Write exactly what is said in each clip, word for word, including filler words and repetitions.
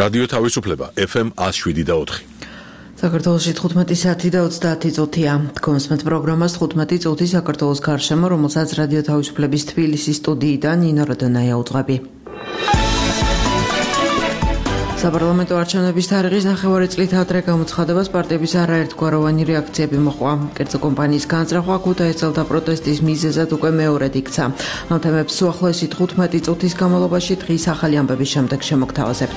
რადიო თავისუფლება ეფ ემ one oh seven და four. საქართველოში თხუთმეტი საათი და ოცდაათი წუთია. Თქვენსმეთ პროგრამას თხუთმეტი წუთი საქართველოს გარშემო, რომელსაც რადიო თავისუფლების თბილისის სტუდიიდან ნინო როდონაია უძღვები. საპარლამენტო არჩევნების თარიღის ნახევარი წლით ადრე გამოცხადებას პარტიების არაერთგვაროვანი რეაქციები მოჰყვა. კერძო კომპანიის განზრახვა ქუთაისელთა პროტესტის მიზეზად უკვე მეორედ იქცა. ამ თემებს უახლოესი თხუთმეტი წუთის განმავლობაში დღის ახალი ამბების შემდეგ შემოგთავაზებთ.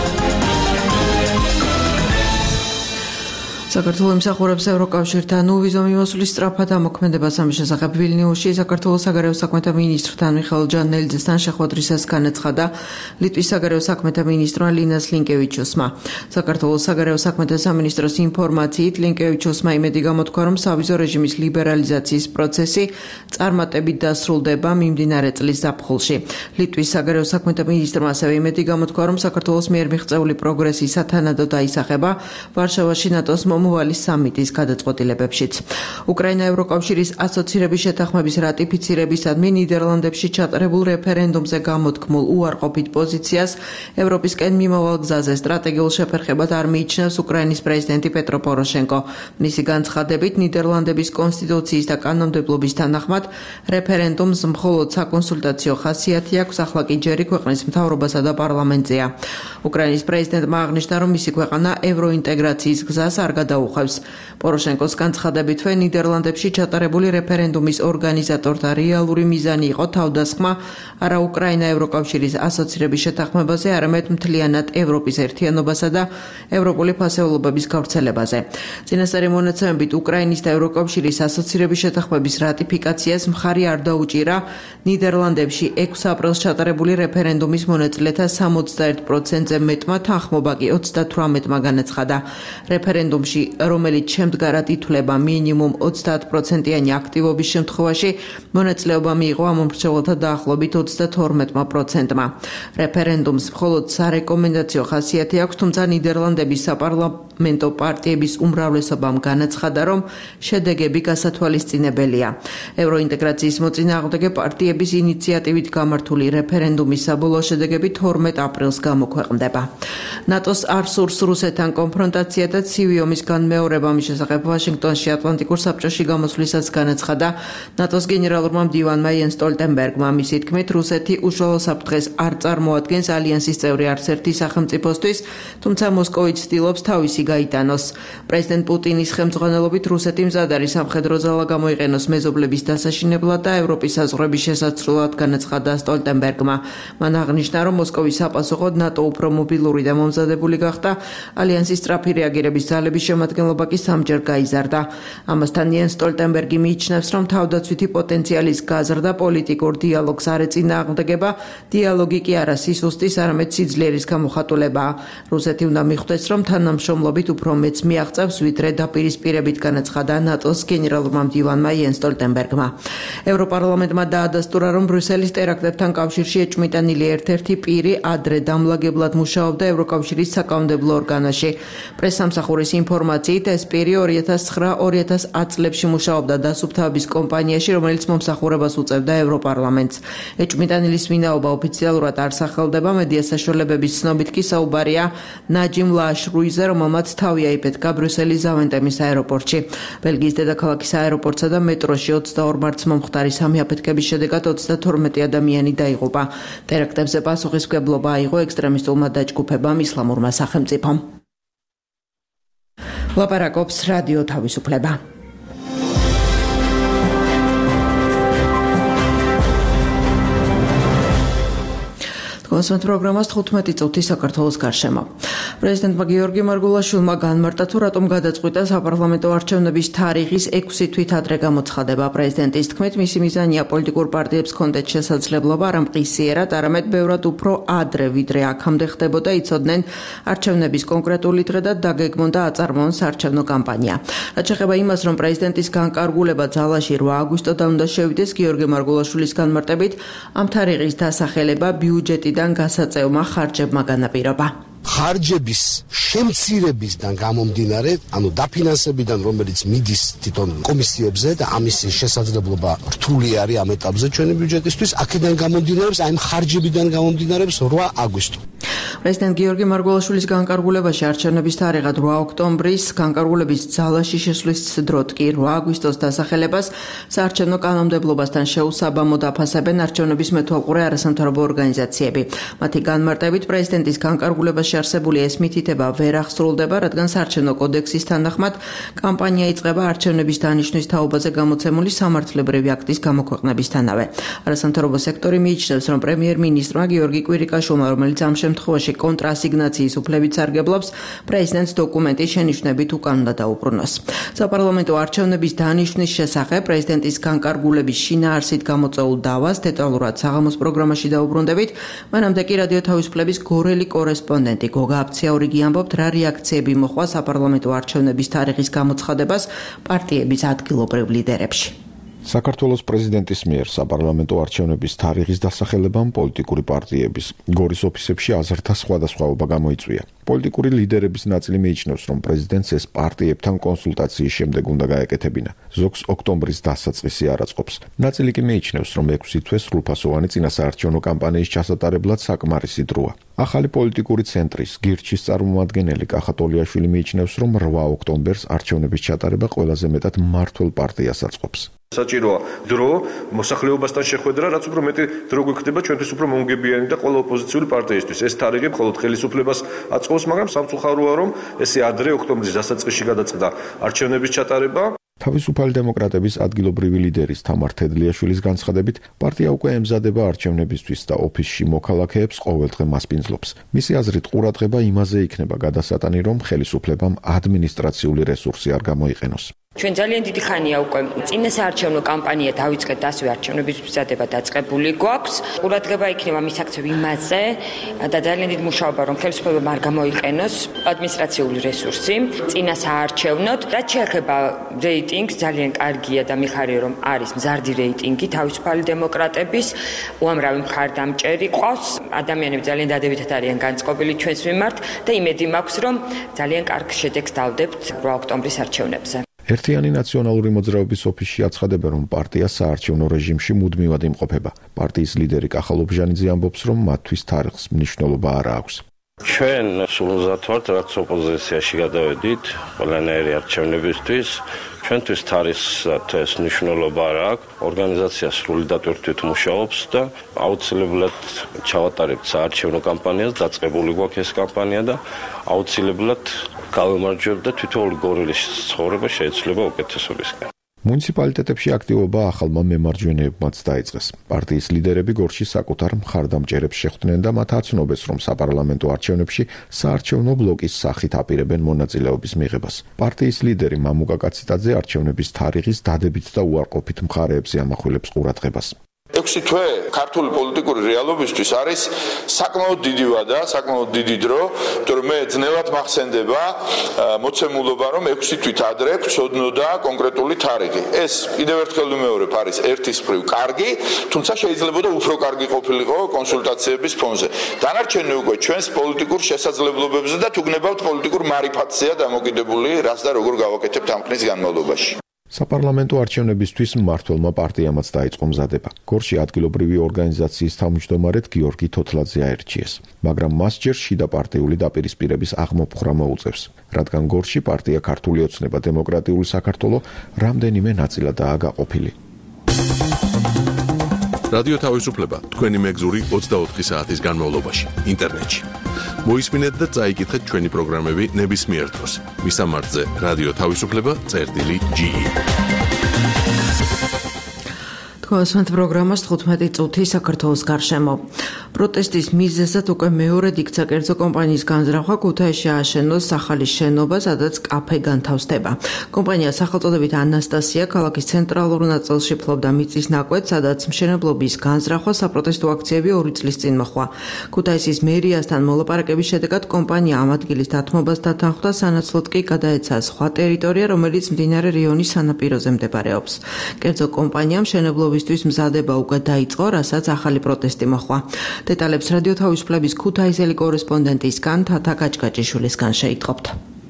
საქართველოს მსახურებს ევროკავშირთან უვიზო მიმოსვლის სწრაფად ამოქმედებას ამის შესახებ ვილნიუსში საქართველოს საგარეო საქმეთა მინისტრთან მიხეილ ჯანელიძესთან შეხვედრისას განაცხადა ლიტვის საგარეო საქმეთა მინისტრმა ლინას ლინკევიჩუსმა. საქართველოს საგარეო საქმეთა სამინისტროს ინფორმაციით ლინკევიჩუსმა იმედი გამოთქვა, რომ სავიზო რეჟიმის ლიბერალიზაციის პროცესი წარმატებით დასრულდება მიმდინარე წლის ზაფხულში. ლიტვის საგარეო საქმეთა მინისტრმა ასევე იმედი გამოთქვა, რომ საქართველოს მიერ მიღწეული პროგრესი სათანადოდ აისახება ვარშავაში ნატოს მომავალი სამიტის გადაწყვეტილებებშიც. უკრაინა ევროკავშირის ასოცირების შეთანხმების რატიფიცირებისადმი ნიდერლანდებში ჩატარებულ რეფერენდუმზე გამოთქმულ უარყოფით პოზიციას ევროპისკენ მიმავალ გზაზე სტრატეგიულ შეფერხებად არ მიიჩნევს უკრაინის პრეზიდენტი პეტრო პოროშენკო. მისი განცხადებით ნიდერლანდების კონსტიტუციის და კანონმდებლობის თანახმად რეფერენდუმს მხოლოდ საკონსულტაციო ხასიათი აქვს, ახლა კი ჯერი ქვეყნის მთავრობასა და პარლამენტზეა. უკრაინის პრეზიდენტმა აღნიშნა, რომ მისი ქვეყანა ევროინტეგრაციის გზას არ გადაუხევს. პოროშენკოს განცხადებითვე ნიდერლანდებში ჩატარებული რეფერენდუმის ორგანიზატორთა რეალური მიზანი იყო თავდასხმა არა უკრაინა ევროკავშირის ასოცირების შეთანხმებაზე, არამედ მთლიანად ევროპის ერთიანობასა და ევროპული ფასეულობების გავრცელებაზე. წინასწარი მონაცემებით უკრაინის და ევროკავშირის ასოცირების შეთანხმების რატიფიკაციას მხარი არ დაუჭირა ნიდერლანდებში ექვსი აპრილს ჩატარებული რეფერენდუმის მონაწილეთა სამოცდაერთ პროცენტზე მეტმა, თანხმობა კი ოცდათვრამეტმა განაცხადა. რეფერენდუმში რომელიც შემდგარად ითვლება მინიმუმ ოცდაათ პროცენტიანი აქტივობის შემთხვევაში მონაწილეობა მიიღო ამომრჩეველთა დაახლოებით ოცდათორმეტმა პროცენტმა. რეფერენდუმს მხოლოდ სარეკომენდაციო ხასიათი აქვს, თუმცა ნიდერლანდების საპარლამენტო პარტიების უმრავლესობამ განაცხადა, რომ შედეგები გასათვალისწინებელია. ევროინტეგრაციის მოწინააღმდეგე პარტიების ინიციატივით გამართული რეფერენდუმის საბოლოო შედეგები თორმეტ აპრილს გამოქვეყნდება. ნატოს არ სურს რუსეთთან კონფრონტაცია და ცივი ომის განმეორება. ამის შესახებ ვაშინგტონში ატლანტიკურ საბჭოში გამოსვლისას განაცხადა ნატოს გენერალურმა მდივანმა იენს სტოლტენბერგმა. მისი თქმით, რუსეთი უშუალო საფრთხეს არ წარმოადგენს ალიანსის წევრი არც ერთი სახელმწიფოსთვის, თუმცა მოსკოვი ცდილობს თავისი გაიტანოს. პრეზიდენტ პუტინის ხელმძღვანელობით რუსეთი მზად არის სამხედრო ძალა გამოიყენოს მეზობლების დასაშინებლად და ევროპის საზღვრების შესაცვლელად, განაცხადა სტოლტენბერგმა. მან აღნიშნა, რომ მოსკოვის საპასუხოდ ნატო უფრო მობილური და მომზადებული გახდა, ალიანსის სწრაფი რეაგირების ძალების შემადგენლობა კი სამჯერ გაიზარდა. ამასთან იენს სტოლტენბერგი მიიჩნევს, რომ თავდაცვითი პოტენციალის გაზრდა პოლიტიკურ დიალოგს არ ეწინააღმდეგება, დიალოგი კი არა სისუსტის, არამედ სიძლიერის გამოხატულებაა. რუსეთი უნდა მიხვდეს, რომ თანამშრომლობით უფრო მეც მიაღწევს, ვიდრე დაპირისპირებით, განაცხადა ნატოს გენერალურმა მდივანმა იენს სტოლტენბერგმა. ევროპარლამენტმა დაადასტურა, რომ ბრიუსელის ტერაქტებთან კავშირში ეჭვმიტანილი ერთ-ერთი პირი ადრე დამლაგებლად მუშაობდა ევროკავშირის საკანონმდებლო ორგანოში. პრესსამსახურის ინფორმაციით ეს პირი ორი ათას ცხრა ორი ათას ათი წლებში მუშაობდა დასუფთავების კომპანიაში, რომელიც მომსახურებას უწევდა ევროპარლამენტს. ეჭვმიტანილის ვინაობა ოფიციალურად არ სახელდება, მედია საშუალებების ცნობით კი საუბარია ნაჯიმ ლაშრუიზე, რომელმაც თავი აიფეთქა ბრიუსელის ზავენტემის აეროპორტში. ბელგიის დედაქალაქის აეროპორტსა და მეტროში ოცდაორ მარტს მომხდარი სამი აფეთქების შედეგად ოცდათორმეტი ადამიანი დაიღუპა. ტერაქტებზე პასუხისმგებლობა აიღო ექსტრემისტულმა დაჯგუფებამ ისლამურმა სახელმწიფომ. ლაპარაკობს რადიო თავისუფლება. კონსმეთ პროგრამას თხუთმეტი წუთი საქართველოს გარშემო. პრეზიდენტმა გიორგი მარგულაშვილმა განმარტა, თუ რატომ გადაწყვიტა საპარლამენტო არჩევნების თარიღის ექვსი თვით ადრე გამოცხადება. პრეზიდენტის თქმით, მისი მიზანია პოლიტიკურ პარტიებს ჰქონდეთ შესაძლებლობა არა მყისიერად, არამედ ბევრად უფრო ადრე, ვიდრე აქამდე ხდებოდა, იცოდნენ არჩევნების კონკრეტული დღე და დაგეგმონ და აწარმოონ საარჩევნო კამპანია. რაც შეეხება იმას, რომ პრეზიდენტის განკარგულება ძალაში რვა აგვისტოდან უნდა შევიდეს, გიორგი მარგულაშვილის განმარტებით, ამ თარიღის დასახელება ბიუჯეტიდან გასაწევმა ხარჯებმა განაპირობა. ხარჯების შემცირებისგან გამომდინარე, ანუ დაფინანსებიდან, რომელიც მიდის თვითონ კომისიებზე და ამის შესაძლებლობა რთული არის ამ ეტაპზე ჩვენი ბიუჯეტისთვის, აქედან გამომდინარეობს, აი ამ ხარჯებიდან გამომდინარეობს რვა აგვისტო. პრეზიდენტ გიორგი მარგველაშვილის განკარგულებაში არჩევნების თარიღად რვა ოქტომბრის, განკარგულების ძალაში შესვლის დროთ კი რვა აგვისტოს დასახელებას საარჩევნო კანონმდებლობასთან შეუსაბამოდ აფასებენ არჩევნების მეთვალყურე არასამთავრობო ორგანიზაციები. მათი განმარტებით, პრეზიდენტის განკარგულებაში არსებული ეს მითითება ვერ აღსრულდება, რადგან საარჩევნო კოდექსის თანახმად კამპანია იწყება არჩევნების დანიშვნის თაობაზე გამოცემული სამართლებრივი აქტის გამოქვეყნებისთანავე. არასამთავრობო სექტორი მიიჩნევს, რომ პრემიერ-მინისტრმა გიორგი კვირიკაშვილმა, რომელიც ამ შემთხვევაში კონტრასიგნაციის უფლებით სარგებლობს, პრეზიდენტს დოკუმენტის შენიშვნებით უკან უნდა დაუბრუნოს. საპარლამენტო არჩევნების დანიშვნის შესახებ პრეზიდენტის განკარგულების შინაარსით გამოწვეულ დავას დეტალურად საღამოს პროგრამაში დაუბრუნდებით. მანამდე კი რადიო თავისუფლების გორელი კორესპონდენტი გოგა აფციაურიგი ამბობთ, რა რეაქციები მოხდა საპარლამენტო არჩევნების თარიღის გამოცხადებას პარტიების ადგილობრივ ლიდერებში. საქართველოს პრეზიდენტის მიერ საპარლამენტო არჩევნების თარიღის დასახელებამ პოლიტიკური პარტიების გორის ოფისებში აზრთა სხვადასხვაობა გამოიწვია. პოლიტიკური ლიდერების ნაწილი მიიჩნევს, რომ პრეზიდენტს ეს პარტიებთან კონსულტაციის შემდეგ უნდა გაეკეთებინა. ზოგს ოქტომბრის დასაწყისი არ აწყობს. ნაწილი კი მიიჩნევს, რომ ექვსი თვე სრულფასოვანი წინასაარჩევნო კამპანიის ჩასატარებლად საკმარისი დროა. ახალი პოლიტიკური ცენტრის გირჩის წარმომადგენელი კახა ტოლიაშვილი მიიჩნევს, რომ რვა ოქტომბერს არჩევნების ჩატარება ყველაზე მეტად მმართველ პარტიას აწყობს. საჭიროა დრო მოსახლეობასთან შეხვედრა, რაც უფრო მეტი დრო გვექნება ჩვენთვის უფრო მომგებიანი და ყველა ოპოზიციური პარტიისთვის. ეს თარიღი მხოლოდ ხელისუფლებას აწყობს, მაგრამ სამწუხაროა, რომ ესე ადრე ოქტომბრის დასაწყისში გადაწყდა არჩევნების ჩატარება. თავისუფალი დემოკრატების ადგილობრივი ლიდერის თამარ თედლიაშვილის განცხადებით, პარტია უკვე ემზადება არჩევნებისთვის და ოფისში მოქალაქეებს ყოველდღე მასპინძლობს. მისი აზრით, ყურადღება იმაზე იქნება გადასატანი, რომ ხელისუფლებამ ადმინისტრაციული რესურსი არ გამოიყენოს. ჩვენ ძალიან დიდი ხანია უკვე წინასაარჩევნო კამპანია დავიწყეთ, ასევე არჩევნების მზადება დაწყებული გვაქვს. ყურადღება იქნება მისაქცევ იმაზე და ძალიან დიდი მუშაობა, რომ ხელისუფლებამ არ გამოიყენოს ადმინისტრაციული რესურსი წინასაარჩევნოდ. რაც შეეხება რეიტინგს, ძალიან კარგია და მიხარია, რომ არის მზარდი რეიტინგი თავისუფალი დემოკრატების. უამრავი მხარდამჭერი ყავს. ადამიანები ძალიან დადებითად არიან განწყობილი ჩვენს მიმართ და იმედი მაქვს, რომ ძალიან კარგ შედეგს დავდებთ რვა ოქტომბრის არჩევნებზე. ერთიანი ნაციონალური მოძრაობის ოფისში აცხადებენ, რომ პარტია საარჩევნო რეჟიმში მუდმივად იმყოფება. პარტიის ლიდერი კახა ლობჟანიძე ამბობს, რომ მათთვის თარიღს მნიშვნელობა არ აქვს. ჩვენ სულზად ვართ, რაც ოპოზიციაში გადავედით ყველანაირი არჩევნებისთვის. ჩვენთვის თარიღს მნიშვნელობა არ აქვს. ორგანიზაცია სრული დატვირთვით მუშაობს და აუცილებლად ჩავატარებთ საარჩევნო კამპანიას, დაწყებული გვაქვს ეს კამპანია და აუცილებლად გავემარჯვებთ და თითოეული გორილის ცხოვრება შეიძლება უკეთესობისკენ. მუნიციპალიტეტებში აქტივობა ახალმა მემარჯვენეებმაც დაიწყეს. პარტიის ლიდერები გორში საკუთარ მხარდამჭერებს შეხვდნენ და მათ აცნობეს, რომ საპარლამენტო არჩევნებში საარჩევნო ბლოკის სახით აპირებენ მონაწილეობის მიღებას. პარტიის ლიდერი მამუკა კაციტაძე არჩევნების თარიღის დადებით და უარყოფით მხარეებზე ამახვილებს ყურადღებას. ექვსი თვე ქართული პოლიტიკური რეალობისთვის არის საკმაოდ დიდი ვადა, საკმაოდ დიდი დრო, იმიტომ რომ მე ძნელად მახსენდება მოცემულობა, რომ ექვსი თვით ადრე გვცოდნოდა კონკრეტული თარიღი. ეს კიდევ ერთხელ ვიმეორებ, არის ერთის მხრივ კარგი, თუმცა შეიძლება და უფრო კარგი ყოფილიყო კონსულტაციების ფონზე. დანარჩენი უკვე ჩვენს პოლიტიკურ შესაძლებლობებზე და თუ გნებავთ პოლიტიკურ მარიფატზეა დამოკიდებული, რაც და როგორ გავაკეთებთ ამ ხნის განმავლობაში. საპარლამენტო არჩევნებისთვის მმართველმა პარტიამაც დაიწყო მზადება. გორში ადგილობრივი ორგანიზაციის თავმჯდომარედ გიორგი თოთლაძე აერჩიეს, მაგრამ მას ჯერ შიდა პარტიული დაპირისპირების აღმოფხვრა მოუწევს, რადგან გორში პარტია ქართული ოცნება დემოკრატიული საქართველო რამდენიმე ნაწილადაა გაყოფილი. რადიო თავისუფლება თქვენი მეგზური ოცდაოთხი საათის განმავლობაში ინტერნეტში. მოისმინეთ და წაიკითხეთ ჩვენი პროგრამები ნებისმიერ დროს. მისამართზე რადიო თავისუფლება წერტილი ჯი. თქვენს პროგრამას თხუთმეტი წუთი საქართველოს გარშემო. პროტესტის მიზეზად უკვე მეორედ იქცა კერძო კომპანიის განზრახვა ქუთაისში ააშენოს ახალი შენობა, სადაც კაფე განთავსდება. კომპანია სახელწოდებით ანასტასია ქალაქის ცენტრალურ ნაწილში ფლობდა მიწის ნაკვეთს, სადაც მშენებლობის განზრახვა საპროტესტო აქციები ორი წლის წინ მოხდა. ქუთაისის მერიასთან მოლაპარაკების შედეგად კომპანია ამ ადგილის დათმობას დათანხმდა, სანაცვლოდ კი გადაეცა სხვა ტერიტორია, რომელიც მდინარე რიონის სანაპიროზე მდებარეობს. კერძო კომპანიამ მშენებლობისთვის მზადება უკვე დაიწყო, რასაც ახალი პროტესტი მოხდა. დეტალებს რადიო თავისუფლების ქუთაისელი კორესპონდენტისგან თათა გაჭგაჭიშვილისგან შეითხოვთ.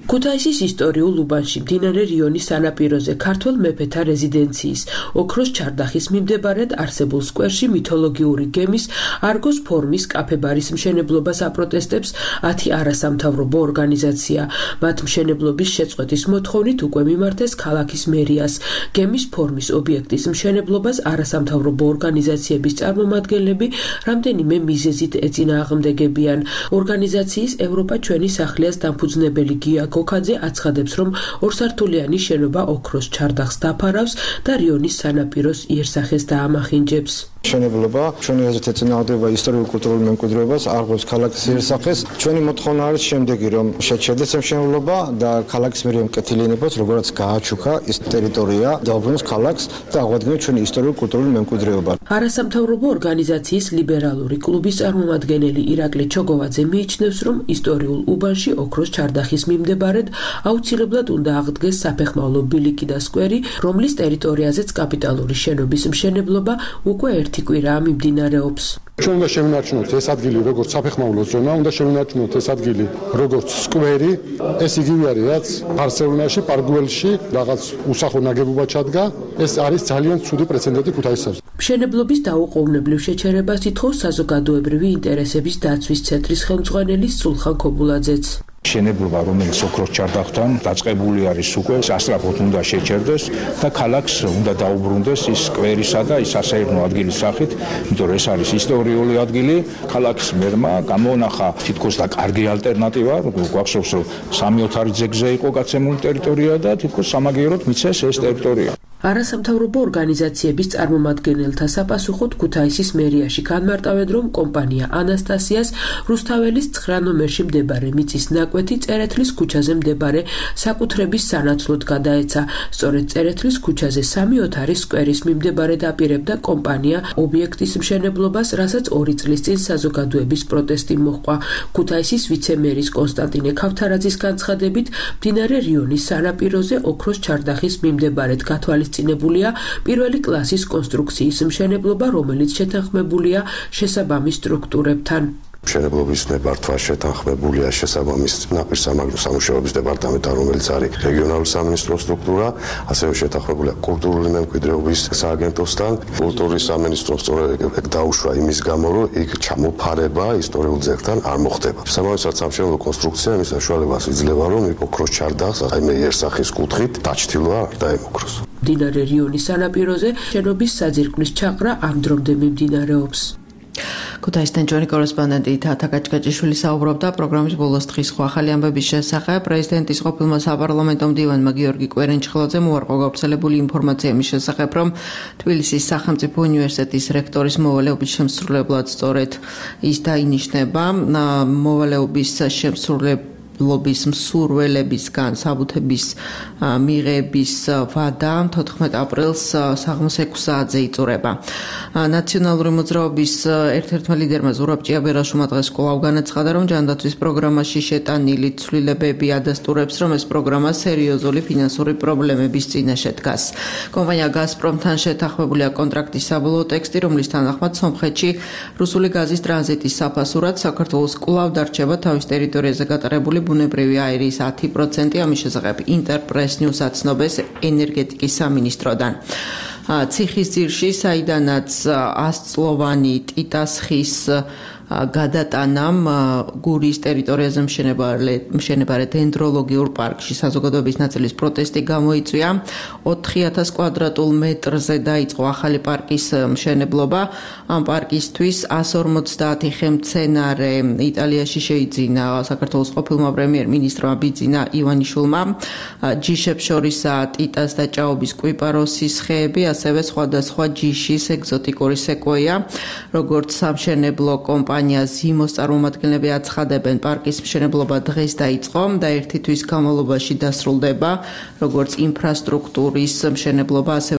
ქუთაისის ისტორიულ უბანში მდინარე რიონის სანაპიროზე ქართველ მეფეთა რეზიდენციის ოქროს ჩარდახის მიმდებარედ არსებულ სკვერში მითოლოგიური გემის არგოს ფორმის კაფე-ბარის მშენებლობას აპროტესტებს ათი არასამთავრობო ორგანიზაცია. მათ მშენებლობის შეწყვეტის მოთხოვნით უკვე მიმართეს ქალაქის მერიას. გემის ფორმის ობიექტის მშენებლობას არასამთავრობო ორგანიზაციების წარმომადგენლები რამდენიმე მიზეზით ეწინააღმდეგებიან. ორგანიზაციის ევროპა ჩვენი სახლიას დამფუძნებელი გია გოქაძე აცხადებს, რომ ორსართულიანი შენობა ოქროს ჩარდახს დაფარავს და რიონის სანაპიროს იერსახეს დაამახინჯებს. მშენებლობა ჩვენი აზრით ეწინააღმდება ისტორიულ-კულტურულ მემკვიდრეობას, არღოს ქალაქის იერსახეს. ჩვენი მოთხოვნა არის შემდეგი, რომ შეჩერდეს მშენებლობა და ქალაქის მიერ მკეთილი იქნებოს, როგორც გააჩუქა ის ტერიტორია, დაუბრუნოს ქალაქს და აღვადგინოს ჩვენი ისტორიულ-კულტურული მემკვიდრეობა. არასამთავრობო ორგანიზაციის ლიბერალური კლუბის წარმომადგენელი ირაკლი ჩოგოვაძე მიიჩნევს, რომ ისტორიულ უბანში ოქროს ჩარდახის მიმდებარედ აუცილებლად უნდა აღდგეს საფეხმავლო ბილიკი და სკვერი, რომლის ტერიტორიაზეც კაპიტალური შენობის მშენებლობა უკვე ერთი კვირაა მიმდინარეობს. ჩვენ უნდა შევინარჩუნოთ ეს ადგილი როგორც საფეხმავლო ზონა, უნდა შევინარჩუნოთ ეს ადგილი როგორც სკვერი. ეს იგივე არის, რაც ბარსელონაში, პარგუელში რაღაც უსახო ნაგებობა ჩადგა. ეს არის ძალიან ცუდი პრეცედენტი ქუთაისს. მშენებლობის დაუყოვნებლივ შეჩერებას ითხოვს საზოგადოებრივი ინტერესების დაცვის ცენტრის ხელმძღვანელი სულხან ქობულაძეც. მშენებლობა, რომელიც ოქროს ჩარდახთან დაწყებული არის უკვე, სასწრაფოდ უნდა შეჩერდეს და ქალაქს უნდა დაუბრუნდეს ის სკვერისა და ის სასეირნო ადგილის სახით, იმიტომ რომ ეს არის ისტორიული ადგილი. ქალაქის მერმა გამონახა თითქოს და კარგი ალტერნატივა, გვახსოვს რომ სამი ოთარი ძეგლზე იყო გაცემული ტერიტორია და თითქოს სამაგიეროდ მიცეს ეს ტერიტორია. არასამთავრობო ორგანიზაციების წარმომადგენელთა საფასუხოდ ქუთაისის მერიაში განმარტავენ, რომ კომპანია ანასტასიას რუსთაველის ცხრა ნომერში მდებარე მიწის ნაკვეთი წერეთლის ქუჩაზე მდებარე საკუთრების სანაცვლოდ გადაეცა. სწორედ წერეთლის ქუჩაზე სამი ოთარის სკვერის მიმდებარედ აპირებდა კომპანია ობიექტის მშენებლობას, რასაც ორი წლის წინ საზოგადოების პროტესტი მოჰყვა. ქუთაისის ვიცემერის კონსტანტინე ქავთარაძის განცხადებით, მდინარე რიონის სანაპიროზე ოქროს ჩარდახის მიმდებარედ გათვალისწინებულია წინებულია პირველი კლასის კონსტრუქციის მშენებლობა, რომელიც შეთანხმებულია შესაბამის სტრუქტურებთან. მშენებლობის ნებართვა შეთანხმებულია შესაბამის ნაპირსამაგრო სამუშაოების დეპარტამენტთან, რომელიც არის რეგიონალური სამინისტროს სტრუქტურა, ასევე შეთანხმებულია კულტურული მემკვიდრეობის სააგენტოსთან. კულტურის სამინისტრო სწორედ ეგ დაუშვა იმის გამო, რომ იქ ჩამოფარება ისტორიულ ძეგლთან არ მოხდება. შესაბამისად სამშენებლო კონსტრუქცია იმის საშუალებას იძლევა, რომ ოქროს ჩარდახს აი მე იერსახის კუთხით დაჩtildeვა არ დაემოქროს. მდინარე რიონის სანაპიროზე შენობის საძირკვლის ჩაყრა ამ დრომდე მიმდინარეობს. ქუთაისთან ჩვენი კორესპონდენტი თათა გაჭგაჭიშვილი საუბრობდა პროგრამის ბოლოს დღის სხვა ახალი ამბების შესახებ. პრეზიდენტის ყოფილმა საპარლამენტო მდივანმა გიორგი კვერენჩხელაძემ უარყო გავრცელებული ინფორმაცია იმის შესახებ, რომ თბილისის სახელმწიფო უნივერსიტეტის რექტორის მოვალეობის შემსრულებლად სწორედ ის დაინიშნება. მოვალეობის შემსრულებლად ლობის მსურველებისგან საბუთების მიღების ვადა თოთხმეტ აპრილს საღამოს ექვსი საათზე იწურება. ნაციონალური მოძრაობის ერთ-ერთმა ლიდერმა ზურაბ ჭიაბერაშვილმა დღეს კვლავ განაცხადა, რომ ჯანდაცვის პროგრამაში შეტანილი ცვლილებები ადასტურებს, რომ ეს პროგრამა სერიოზული ფინანსური პრობლემების წინაშე დგას. კომპანია გაზპრომთან შეთანხმებულია კონტრაქტის საბოლოო ტექსტი, რომლის თანახმად სომხეთში რუსული გაზის ტრანზიტის საფასურად საქართველოს კვლავ დარჩება თავის ტერიტორიაზე გატარებული ბუნებრივი აირის ათი პროცენტი. ამის შესახებ ინტერპრეს ნიუს აცნობს ენერგეტიკის სამინისტროდან. ციხის ძირში, საიდანაც ასწლოვანი ტიტასხის გადატანამ გურიის ტერიტორიაზე მშენებარე დენდროლოგიურ პარკში საზოგადოების ნაწილის პროტესტი გამოიწვია. ოთხი ათას კვადრატულ მეტრზე დაიწყო ახალი პარკის მშენებლობა. ამ პარკისთვის εκατს ორმოცდაათი ხემცენარე იტალიაში შეიძინა საქართველოს ყოფილმა პრემიერ-მინისტრმა ბიძინა ივანიშვილმა. ჯიშებს შორისაა ტიტას და ჭაობის კვიპაროსის ხეები, ასევე სხვადასხვა ჯიშის ეგზოტიკური სეკვოია. როგორც სამშენებლო კომპანია ზიმოს წარმომადგენლები აცხადებენ, პარკის მშენებლობა დღეს დაიწყო და ერთი თვის განმავლობაში დასრულდება, როგორც ინფრასტრუქტურის მშენებლობა, ასევე